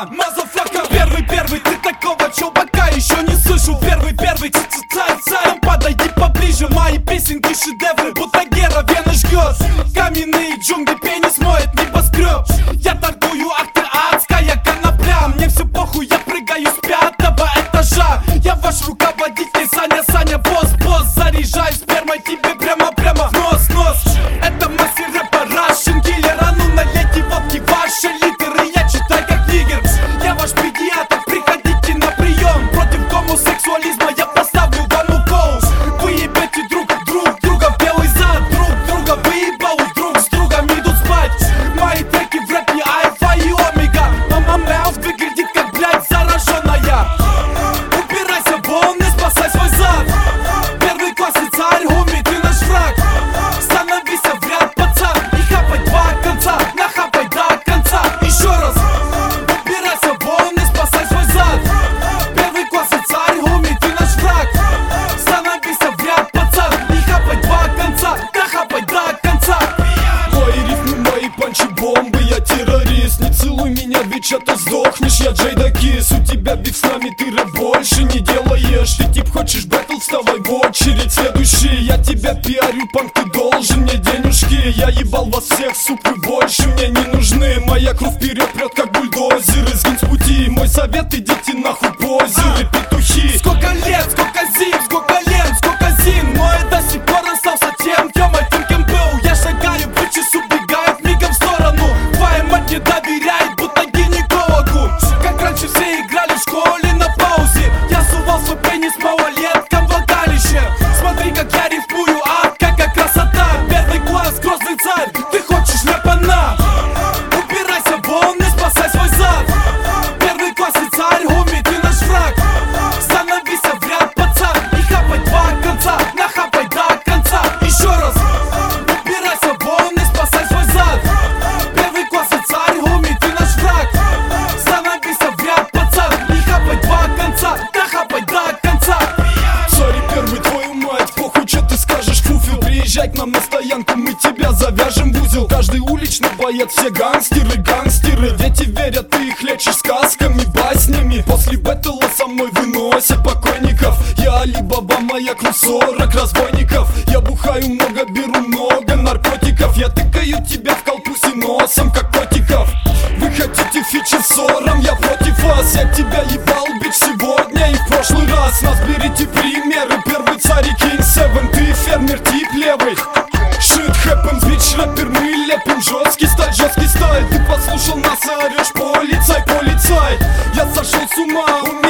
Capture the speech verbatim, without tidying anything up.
Ага, мазафака. Первый, первый, ты такого чувака еще не слышу. Первый, первый, цай-цай. Подойди поближе, мои песенки шедевры. Будто Гера вены жгет. Каменные джунгли, пенис моет небоскреб. Я торгую, ах ты адская конопля. Мне все похуй, я прыгаю с пятого этажа. Я ваш руководитель, Саня, Саня, босс, босс. Заряжаю спермой тебе прямо-прямо в нос, нос. Это мастер рэпа, Russian killer. А ну налейте водки, ваши литеры я читаю как нигер. Я ваш педиатр, приходите на прием. Против гомосексуализма я поставлю вам укол. Вы ебете друг друг друга в белый зад. Друг друга выебал, друг с другом идут спать. Мои треки в рэпе альфа и омега. Мама Мэлф выглядит как, блядь, зараженная. Убирайся вон и спасай свой зад. Первый классный царь, хуми, ты наш враг. Становись в ряд, пацан, и хапай два конца. Нахапай до конца, еще раз. Убирайся вон и спасай свой зад. Первый классный царь, хуми, ты наш враг. Становись в ряд, пацан, и хапай два конца. Нахапай до конца. Мои рифмы, мои панчи, бомбы, я террорист. Не целуй меня, ведь а то сдохнешь, я Джейда Кис. У тебя биф с нами, ты рэп больше не делаешь. Ты тип хочешь бэтл, вставай в очередь. Следующий, я тебя пиарю, панк, ты должен мне денежки. Я ебал вас всех, суп, вы больше мне не нужны. Моя кровь вперед прет, как бульдозер. Изгинь с пути, мой совет, идите нахуй, позеры, петухи. Сколько лет, сколько зим, сколько лет, сколько зим. Но я до сих пор остался тем, кем этим кем был. Я шагаю, по часу бегают мигом в сторону. Твоя мать не доверяет, будто гинекологу. Как раньше все играли в школе на паузе. Я сувал свой пенис малолеткам в влагалище. Смотри, как я рифмую, а какая красота. Первый класс, грозный царь, ты хочешь ляпана. Убирайся вон и спасай свой зад. Первый классный царь, хуми, ты наш враг. Становись в ряд, пацан, и хапай два конца. Нахапай до конца, еще раз. Убирайся вон и спасай свой зад. Первый классный царь, хуми, ты наш враг. Становись в ряд, пацан, и хапай два конца. Нахапай до конца. Сори, первый, твою мать, похуй, что ты скажешь, фуфел. Приезжай к нам на стоянку, мы тебя завяжем в узел. Каждый уличный боец, все гангстеры, гангстеры. Дети верят, ты их лечишь сказками, баснями. После бэтла со мной выносят покойников. Я Али-Баба, моя кровь сорок разбойников. Я бухаю много, беру много наркотиков. Я тыкаю тебя в колпусе носом, как котиков. Вы хотите фичи с ссором, я против вас. Я тебя ебал, бич, сегодня и в прошлый раз. Нас берите примеры, первый царь и King Seven. Ты фермер, тип левый. Shit happens, бич, рэпер, мы лепим жесткий сталь, жесткий сталь. Ты послушал нас и орешь, полицай, полицай. Я сошел с ума, у